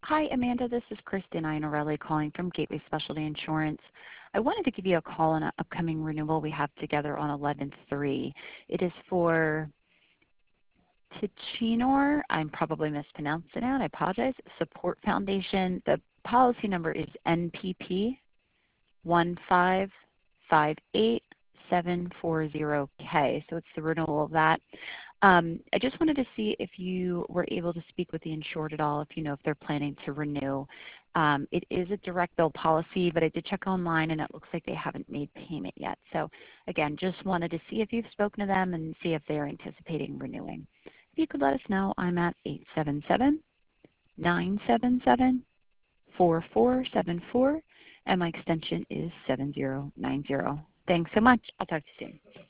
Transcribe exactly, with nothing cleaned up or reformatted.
Hi, Amanda. This is Kristen Iannarelli calling from Gateway Specialty Insurance. I wanted to give you a call on an upcoming renewal we have together on eleven three. It is for Tichenor. I'm probably mispronouncing it. I apologize. Support Foundation. The policy number is N P P one five five eight seven four zero K. So it's the renewal of that. Um, I just wanted to see if you were able to speak with the insured at all, if you know if they're planning to renew. Um, it is a direct bill policy, but I did check online and it looks like they haven't made payment yet. So again, just wanted to see if you've spoken to them and see if they're anticipating renewing. If you could let us know, I'm at eight seven seven, nine seven seven, four four seven four and my extension is seven zero nine zero. Thanks so much. I'll talk to you soon.